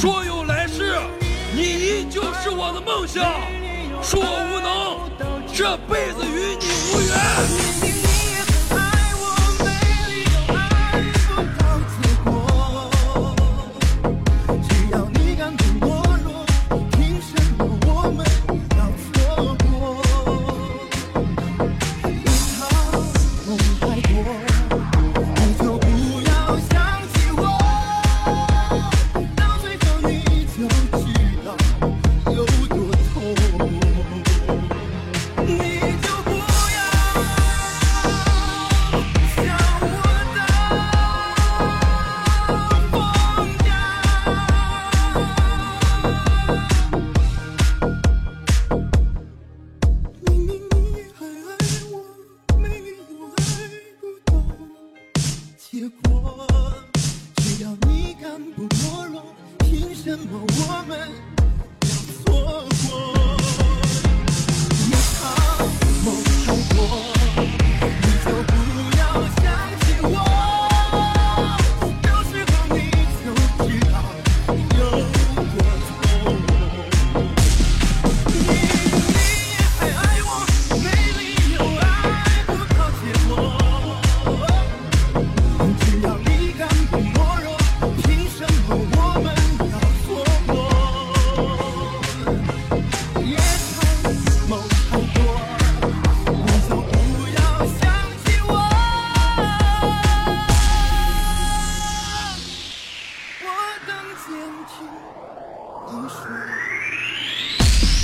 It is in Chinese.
说有来世，你依旧是我的梦想。恕我无能，这辈子与你无缘。 结果，只要你敢不懦弱，凭什么我们要错过？夜长梦太多，你就不要想起我。到时候你就知道有多痛。你也还爱我，没理由爱不到结果。只要你敢不懦弱，凭什么我们要错过？夜长梦太多，你就不要想起我。我等坚持一说。